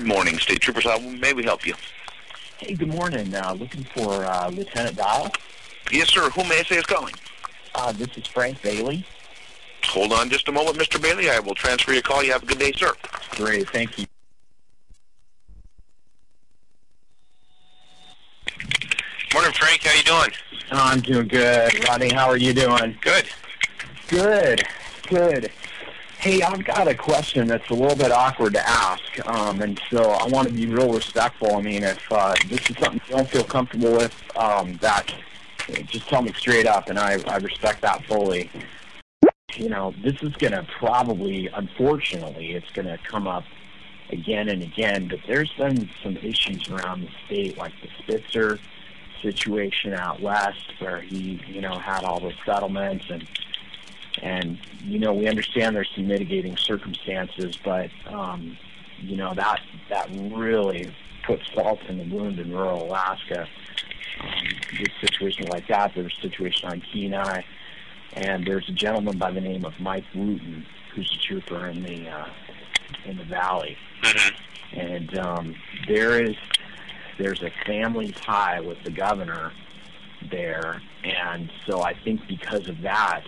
morning, State Troopers. How may we help you? Hey, good morning. Looking for Lieutenant Dial. Yes, sir. Who may I say is calling? This is Frank Bailey. Hold on just a moment, Mr. Bailey. I will transfer your call. You have a good day, sir. Great, thank you. Morning, Frank. How you doing? I'm doing good. Rodney, how are you doing? Good. Good. Hey, I've got a question that's a little bit awkward to ask, and so I want to be real respectful. I mean, if this is something you don't feel comfortable with, just tell me straight up, and I respect that fully. You know, this is going to probably, unfortunately, it's going to come up again and again, but there's been some issues around the state, like the Spitzer situation out west, where he, had all those settlements, and we understand there's some mitigating circumstances, but that really puts salt in the wound in rural Alaska. With situations like that, there's a situation on Kenai, and there's a gentleman by the name of Mike Wooten, who's a trooper in the valley, and there's a family tie with the governor there, and so I think because of that,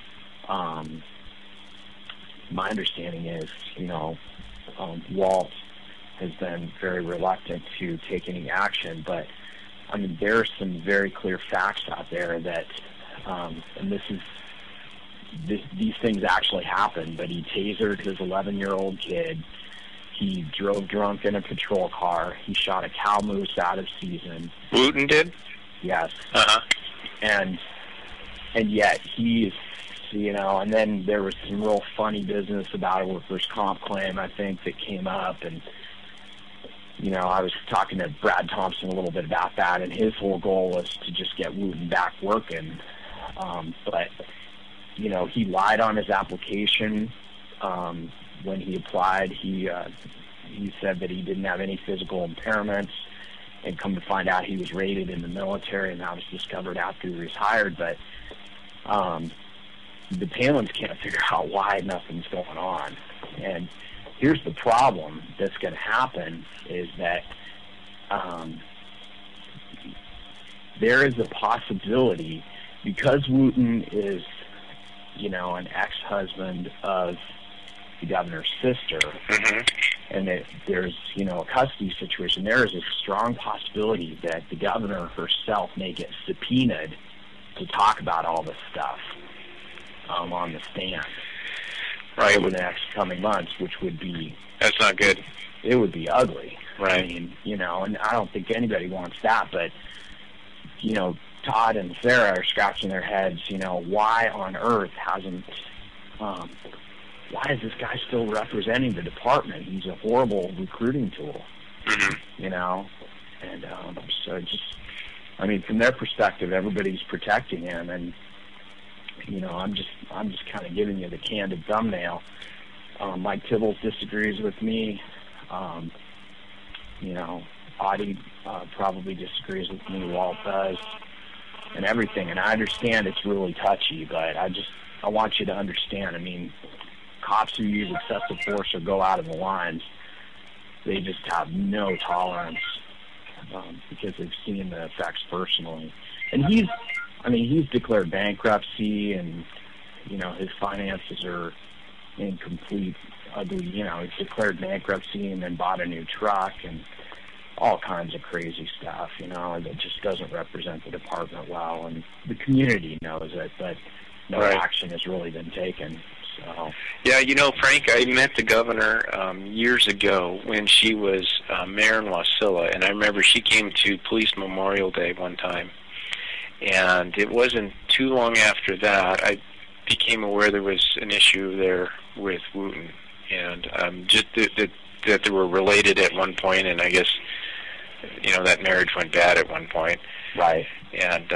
my understanding is, Walt has been very reluctant to take any action, but I mean, there are some very clear facts out there that, and these things actually happened, but he tasered his 11-year-old kid. He drove drunk in a patrol car. He shot a cow moose out of season. Wooten did? Yes. And yet he's, and then there was some real funny business about a workers' comp claim, I think, that came up, and I was talking to Brad Thompson a little bit about that, and his whole goal was to just get Wooten back working. But, he lied on his application. When he applied, he said that he didn't have any physical impairments, and come to find out he was rated in the military, and that was discovered after he was hired. But the Palins can't figure out why nothing's going on. And here's the problem that's going to happen is that there is a possibility, because Wooten is, an ex-husband of the governor's sister, and that there's, a custody situation, there is a strong possibility that the governor herself may get subpoenaed to talk about all this stuff on the stand over the next coming months, which would be... That's not good. It would be ugly. Right. I mean, and I don't think anybody wants that, but, Todd and Sarah are scratching their heads, why on earth why is this guy still representing the department? He's a horrible recruiting tool, and so from their perspective, everybody's protecting him, and, I'm just kind of giving you the candid thumbnail. Mike Tibbles disagrees with me. Audie probably disagrees with me. Walt does, and everything. And I understand it's really touchy, but I want you to understand. I mean, cops who use excessive force or go out of the lines, they just have no tolerance because they've seen the effects personally. And he's declared bankruptcy, and his finances are in complete ugly. He's declared bankruptcy and then bought a new truck and all kinds of crazy stuff, that just doesn't represent the department well, and the community knows it, but no action has really been taken. So. Yeah, Frank, I met the governor years ago when she was mayor in Wasilla, and I remember she came to Police Memorial Day one time, and it wasn't too long after that I became aware there was an issue there with Wooten, and just that they were related at one point, and I guess, that marriage went bad at one point. Right. And,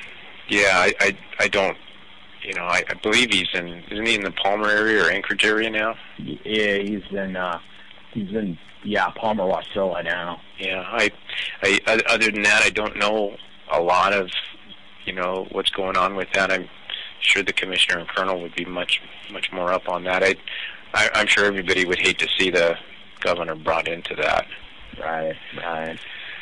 I don't, I believe isn't he in the Palmer area or Anchorage area now? Yeah, he's in Palmer, Wasilla now. Yeah, I other than that, I don't know a lot of, what's going on with that. I'm sure the commissioner and colonel would be much more up on that. I'm sure everybody would hate to see the governor brought into that. Right, right.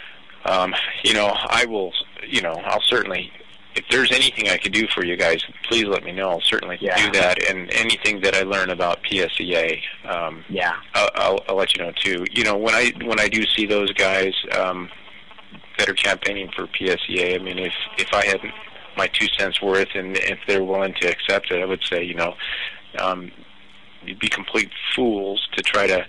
I will, I'll certainly, if there's anything I could do for you guys, please let me know. I'll certainly do that. And anything that I learn about PSEA, I'll let you know too. When I do see those guys that are campaigning for PSEA, I mean, if I had my 2 cents worth, and if they're willing to accept it, I would say, you'd be complete fools to try to,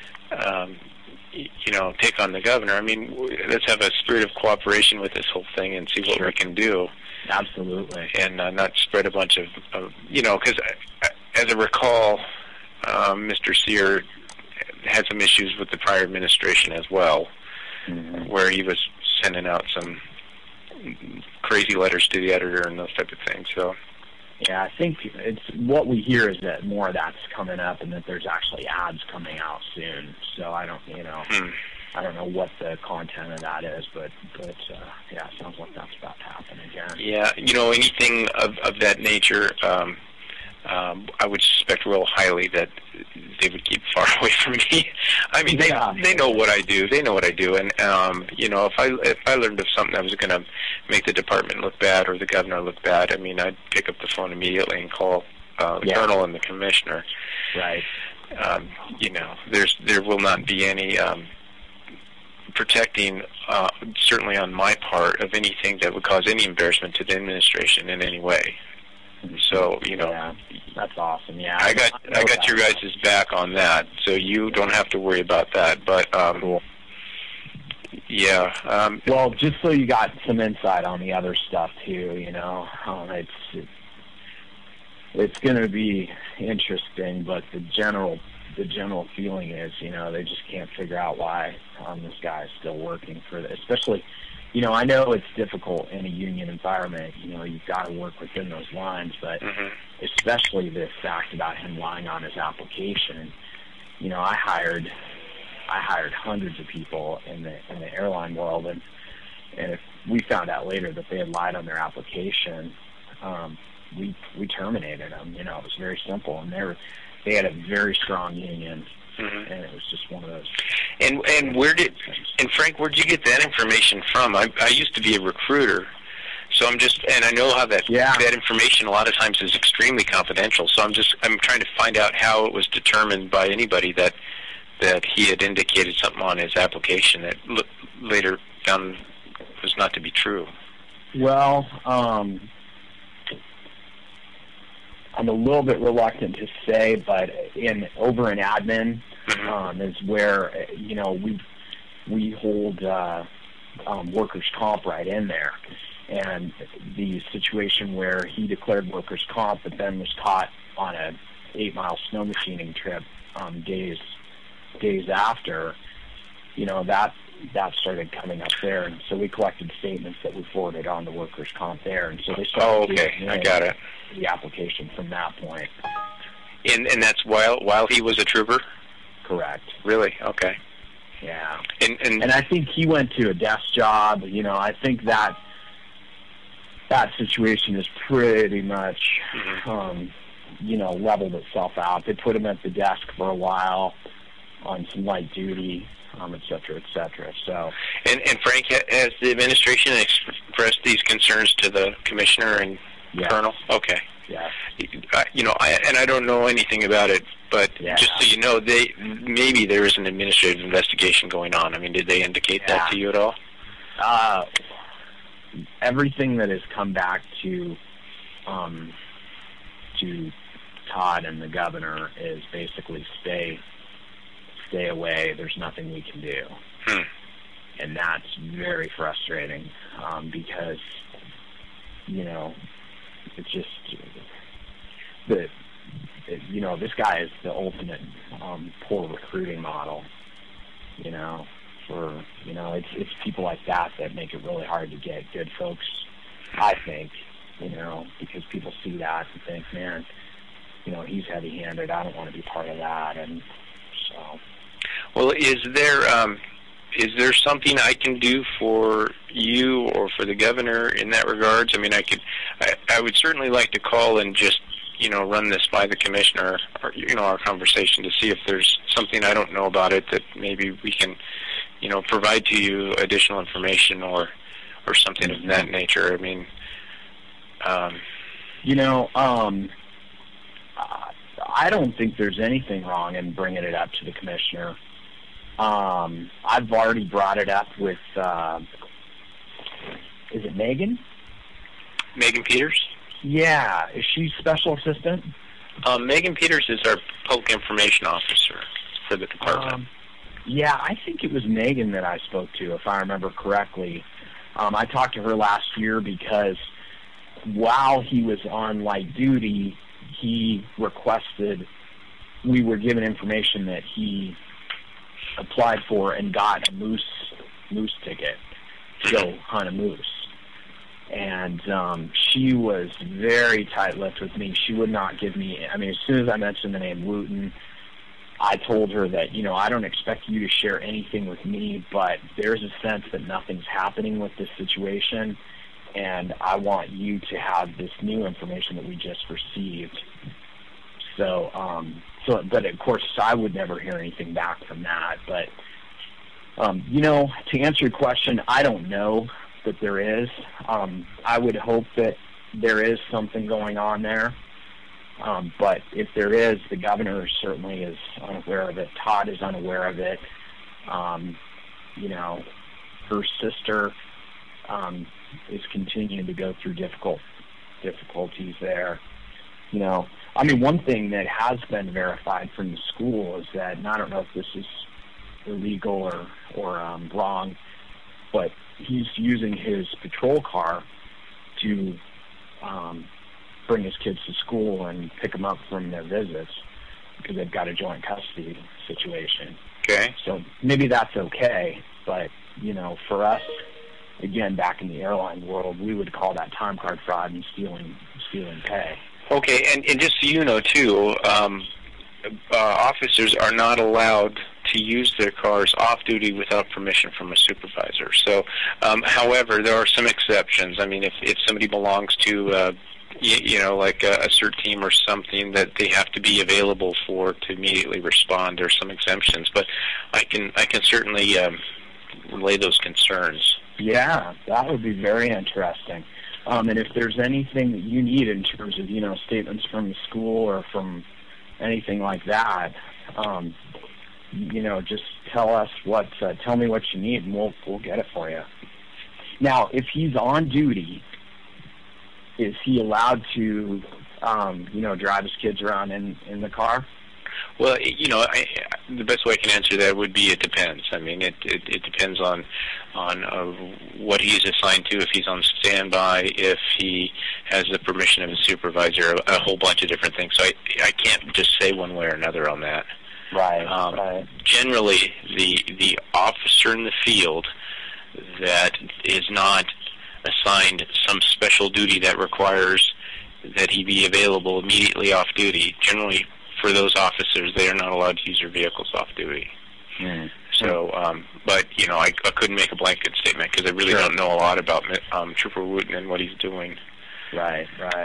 take on the governor. I mean, let's have a spirit of cooperation with this whole thing and see what we can do. Absolutely. And not spread a bunch of because as I recall, Mr. Sear had some issues with the prior administration as well, where he was sending out some crazy letters to the editor and those type of things. So. Yeah, I think it's what we hear is that more of that's coming up, and that there's actually ads coming out soon. So I don't, I don't know what the content of that is, but it sounds like that's about to happen again. Yeah, anything of that nature, I would suspect real highly that they would keep far away from me. I mean, they know what I do. They know what I do, and if I learned of something that was going to make the department look bad or the governor look bad, I mean, I'd pick up the phone immediately and call the colonel and the commissioner. Right. There will not be any protecting, certainly on my part, of anything that would cause any embarrassment to the administration in any way. So that's awesome. Yeah, I got your guys' back on that, so you don't have to worry about that. But cool. Yeah. Well, just so you got some insight on the other stuff too, it's going to be interesting, but the general feeling is, they just can't figure out why this guy is still working for this, especially. I know it's difficult in a union environment. You've got to work within those lines, but especially the fact about him lying on his application. I hired hundreds of people in the airline world, and if we found out later that they had lied on their application, we terminated them. It was very simple, and they had a very strong union. And it was just one of those. And Frank, where'd you get that information from? I used to be a recruiter, so and I know how that information a lot of times is extremely confidential. So I'm trying to find out how it was determined by anybody that he had indicated something on his application that later found was not to be true. Well, I'm a little bit reluctant to say, but over in admin is where we hold workers' comp right in there, and the situation where he declared workers' comp, but then was caught on a 8-mile snow machining trip days after, that started coming up there, and so we collected statements that we forwarded on to workers' comp there, and so they started. Oh, okay, I got it. The application from that point. And that's while he was a trooper? Correct. Really? Okay. Yeah. And I think he went to a desk job. I think that situation is pretty much, leveled itself out. They put him at the desk for a while on some light duty, et cetera, et cetera. So. And Frank, has the administration expressed these concerns to the commissioner and colonel? Okay. Yeah. I don't know anything about it, but just so you know, maybe there is an administrative investigation going on. I mean, did they indicate that to you at all? Everything that has come back to Todd and the governor is basically stay away. There's nothing we can do, and that's very frustrating because it's just this guy is the ultimate poor recruiting model. It's people like that make it really hard to get good folks, I think, because people see that and think, man, he's heavy-handed. I don't want to be part of that, and so. Well, is there something I can do for you or for the governor in that regards? I mean, I would certainly like to call and just, run this by the commissioner, or, our conversation to see if there's something I don't know about it that maybe we can provide to you additional information or something of that nature. I mean, I don't think there's anything wrong in bringing it up to the commissioner. I've already brought it up with, is it Megan? Megan Peters? Yeah. Is she special assistant? Megan Peters is our public information officer for the department. Yeah, I think it was Megan that I spoke to, if I remember correctly. I talked to her last year because while he was on light duty, he requested, we were given information that he applied for and got a moose ticket to go hunt a moose. And she was very tight-lipped with me. She would not give me, as soon as I mentioned the name Wooten, I told her that, I don't expect you to share anything with me, but there's a sense that nothing's happening with this situation, and I want you to have this new information that we just received. But of course, I would never hear anything back from that. But, to answer your question, I don't know that there is. I would hope that there is something going on there. But if there is, the governor certainly is unaware of it. Todd is unaware of it. Her sister is continuing to go through difficulties there. One thing that has been verified from the school is that, and I don't know if this is illegal or wrong, but he's using his patrol car to bring his kids to school and pick them up from their visits because they've got a joint custody situation. Okay. So maybe that's okay, but, for us, again, back in the airline world, we would call that time card fraud and stealing pay. Okay, and just so you know, too, officers are not allowed to use their cars off-duty without permission from a supervisor. So, however, there are some exceptions. If somebody belongs to, like a CERT team or something that they have to be available for to immediately respond, there are some exemptions. But I can certainly relay those concerns. Yeah, that would be very interesting. And if there's anything that you need in terms of, statements from the school or from anything like that, just tell me what you need and we'll get it for you. Now, if he's on duty, is he allowed to, drive his kids around in the car? Well, the best way I can answer that would be it depends. It depends on what he's assigned to, if he's on standby, if he has the permission of his supervisor, a whole bunch of different things. So I can't just say one way or another on that. Right. Right. Generally, the officer in the field that is not assigned some special duty that requires that he be available immediately off duty, generally for those officers, they are not allowed to use their vehicles off duty. Mm. So, but I couldn't make a blanket statement because I really don't know a lot about Trooper Wooten and what he's doing. Right.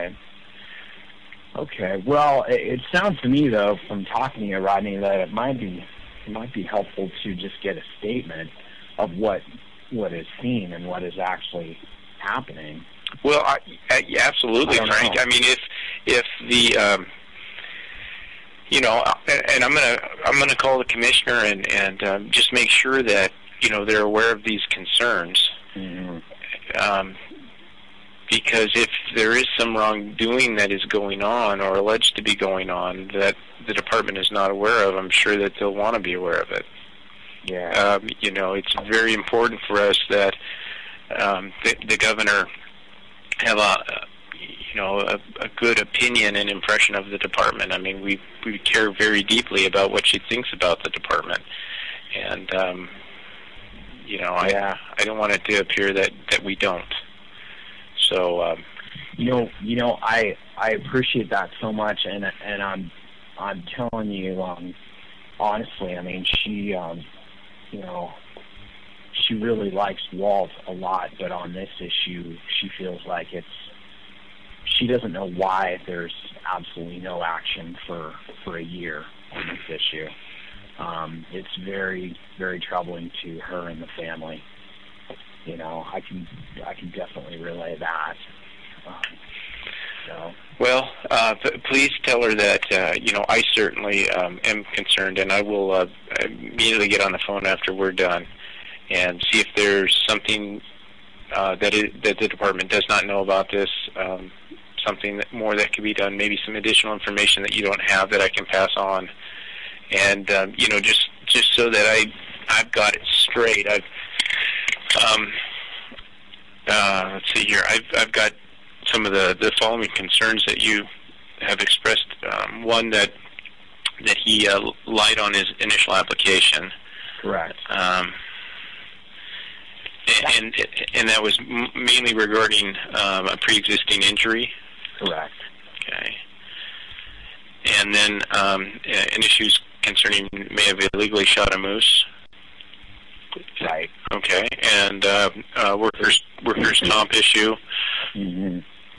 Okay. Well, it sounds to me though, from talking to you, Rodney, that it might be helpful to just get a statement of what is seen and what is actually happening. Well, absolutely, Frank. Know. If the and I'm gonna call the commissioner and just make sure that they're aware of these concerns. Mm-hmm. Because if there is some wrongdoing that is going on or alleged to be going on that the department is not aware of, I'm sure that they'll want to be aware of it. Yeah. It's very important for us that the governor have a good opinion and impression of the department. We care very deeply about what she thinks about the department, and I don't want it to appear that we don't. So I appreciate that so much, and I'm telling you honestly, she really likes Walt a lot, but on this issue, she feels like she doesn't know why there's absolutely no action for a year on this issue. it's very, very troubling to her and the family. You know, I can definitely relay that. Well, please tell her that, you know, I certainly am concerned, and I will immediately get on the phone after we're done and see if there's something that the department does not know about this, something more that could be done, maybe some additional information that you don't have that I can pass on. And, you know, just so that I've got it straight, let's see here, I've got some of the following concerns that you have expressed. One, that he lied on his initial application. Correct. And that was mainly regarding a pre-existing injury. Correct. Okay. And then an issue concerning may have illegally shot a moose. Right. Okay. And workers' comp issue. Mm-hmm.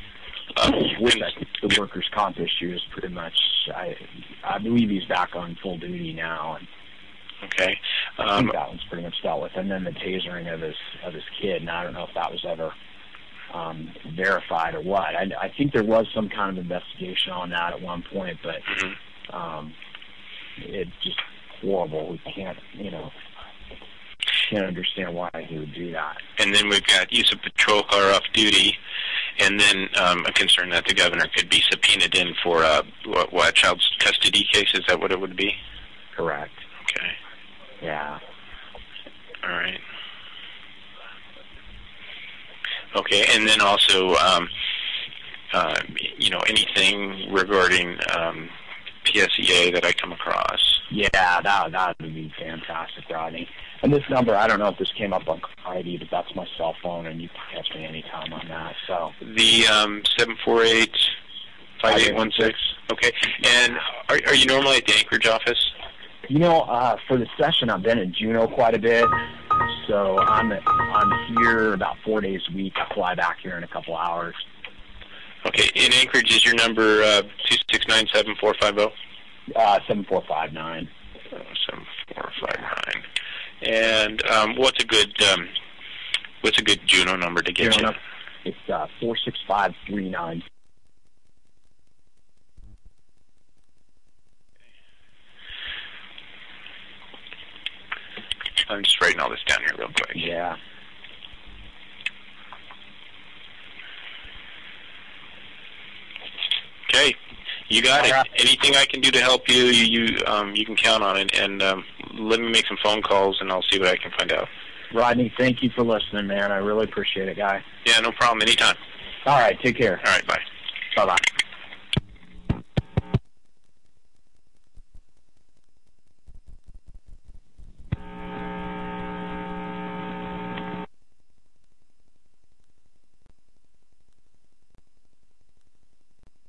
The workers' comp issue is pretty much, I believe he's back on full duty now. And okay. I think that one's pretty much dealt with. And then the tasering of his kid, and I don't know if that was ever verified or what. I think there was some kind of investigation on that at one point, but it's just horrible. We can't understand why he would do that. And then we've got use of patrol car off duty, and then a concern that the governor could be subpoenaed in for what child custody case. Is that what it would be? Correct. Okay. Yeah. All right. Okay, and then also, you know, anything regarding PSEA that I come across. Yeah, that would be fantastic, Rodney. And this number, I don't know if this came up on ID, but that's my cell phone, and you can catch me anytime on that. So the 748-5816. Okay, and are you normally at the Anchorage office? You know, for the session, I've been in Juneau quite a bit, so I'm here about 4 days a week. I fly back here in a couple hours. Okay, in Anchorage, is your number 269-7450? 7459. 7459. And what's a good Juneau number to get you? It's 46539. I'm just writing all this down here real quick. Yeah. Okay, you got it. Anything I can do to help you, you can count on it. And let me make some phone calls, and I'll see what I can find out. Rodney, thank you for listening, man. I really appreciate it, guy. Yeah, no problem. Anytime. All right, take care. All right, bye. Bye-bye.